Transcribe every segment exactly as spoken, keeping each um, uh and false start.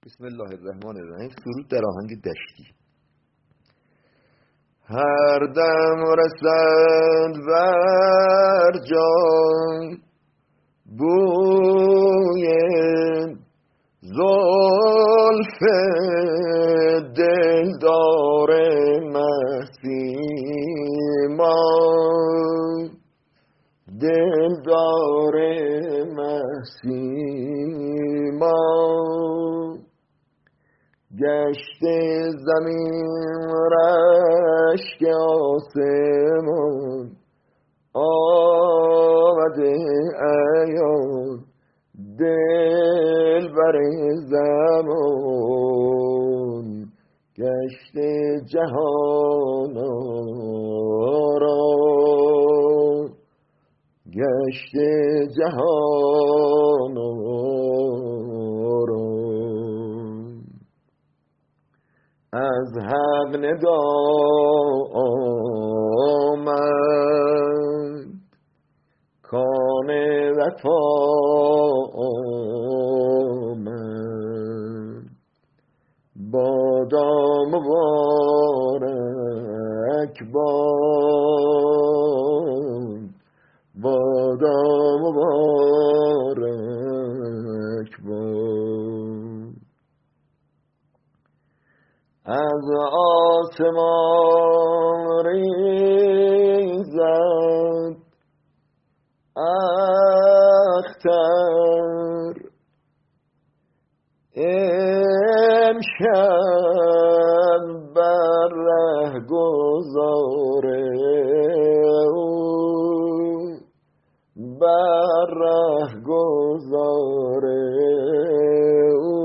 بسم الله الرحمن الرحیم. سرود در آهنگ دشتی. هر دم رسد بر جان بوی زلف دلدار مسیمان، دلدار مسیمان، گشت زمین رشک آسمان، آمده عیان دل بر زمان، گشت جهان را، گشت جهان را، از حق ندا آمد کان وفا آمد، بادا مبارک باد، بادا مبارک باد. از آسمان ریزد اختر، امشب بر رهگذار او، بر رهگذار او،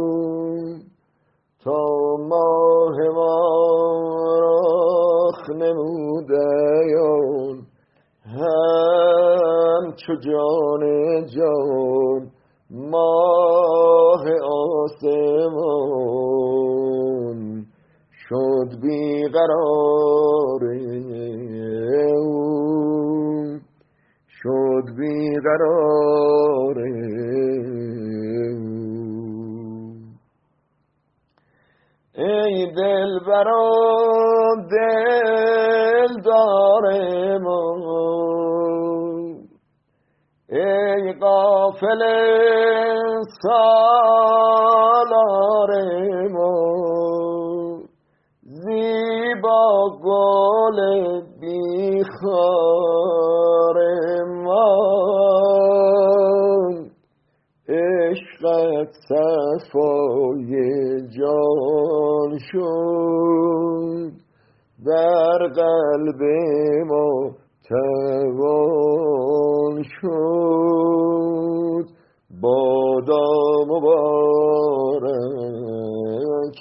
تا ماه ما رخ نمودیان همچو جان جان، ماه آسمان شد بیقرار او، شد بیقرار او. ای دلبران دلدار ما، ای غافل سالار ما، زیبا گل بیخار ما، عشقت صفای جان شد، در قلب ما توان شد، بادا مبارک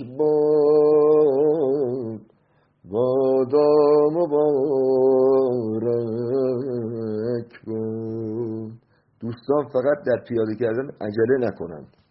باد، بادا مبارک باد. دوستان فقط در پیاده کردن عجله نکنند.